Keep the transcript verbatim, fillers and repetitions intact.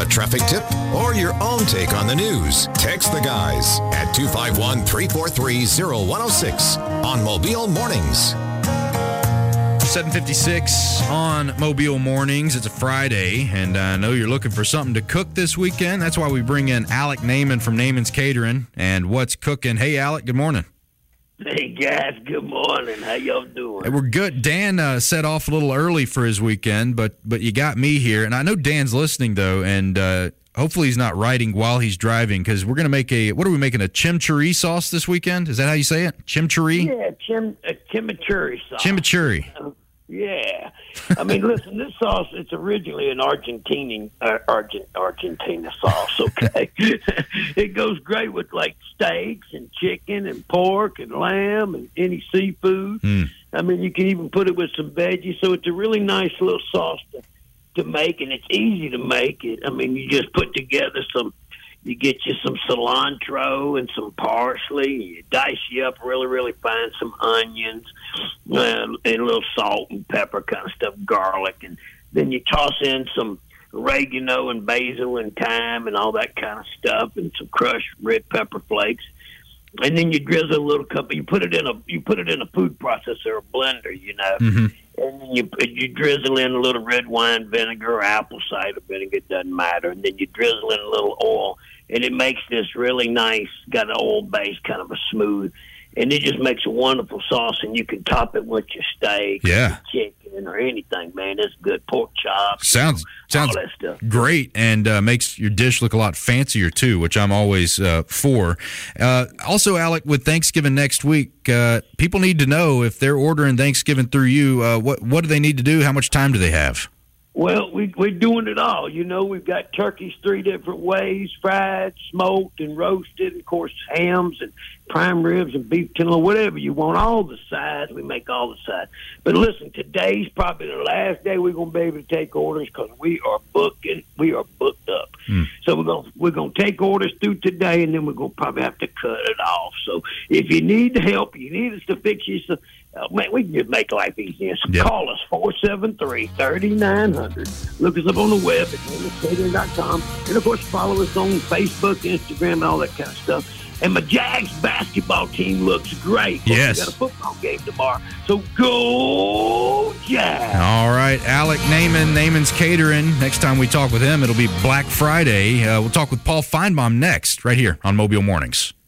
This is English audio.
a traffic tip or your own take on the news? Text the guys at two five one, three four three, zero one zero six on Mobile Mornings. seven fifty-six on Mobile Mornings. It's a Friday, and I know you're looking for something to cook this weekend. That's why we bring in Alec Naiman from Naiman's Catering and What's Cooking. Hey, Alec, good morning. Hey, guys, good morning. How y'all doing? Hey, we're good. Dan uh, set off a little early for his weekend, but but you got me here. And I know Dan's listening, though, and uh, hopefully he's not writing while he's driving, because we're going to make a, what are we making, a chimichurri sauce this weekend? Is that how you say it? Chimichurri? Yeah, chim, a chimichurri sauce. Chimichurri. Uh, yeah. I mean, listen, this sauce, it's originally an Argentinian, uh, Argent, Argentina sauce, okay? It goes great with, like, steaks and chicken and pork and lamb and any seafood. Mm. I mean, you can even put it with some veggies, so it's a really nice little sauce to, to make, and it's easy to make it. I mean, you just put together some, you get you some cilantro and some parsley. You dice you up really, really fine, some onions, uh, and a little salt and pepper kind of stuff, garlic. And then you toss in some oregano and basil and thyme and all that kind of stuff, and some crushed red pepper flakes. And then you drizzle a little cup. You put it in a you put it in a food processor or a blender, you know. Mm-hmm. And then you you drizzle in a little red wine vinegar or apple cider vinegar, it doesn't matter. And then you drizzle in a little oil, and it makes this really nice, got an oil base, kind of a smooth. And it just makes a wonderful sauce, and you can top it with your steak, Yeah. your chicken, or anything, man. It's good. Pork chops. Sounds sounds all that stuff. great, and uh, makes your dish look a lot fancier too, which I'm always uh, for. Uh, also, Alec, with Thanksgiving next week, uh, people need to know if they're ordering Thanksgiving through you. Uh, what what do they need to do? How much time do they have? Well, we, we're doing it all. You know, we've got turkeys three different ways, fried, smoked, and roasted. Of course, hams and prime ribs and beef tenderloin, whatever you want. All the sides, we make all the sides. But listen, today's probably the last day we're going to be able to take orders, because we are booking. We are booked up. Mm. So we're going we're going to take orders through today, and then we're going to probably have to cut it off. So if you need help, you need us to fix you some, Uh, man, we can just make life easier. So Yep. call us, four seven three, three nine zero zero. Look us up on the web at naiman's catering dot com. And, of course, follow us on Facebook, Instagram, and all that kind of stuff. And my Jags basketball team looks great. Yes. We got a football game tomorrow. So go Jags. All right, Alec Naiman, Naiman's Catering. Next time we talk with him, it'll be Black Friday. Uh, we'll talk with Paul Feinbaum next, right here on Mobile Mornings.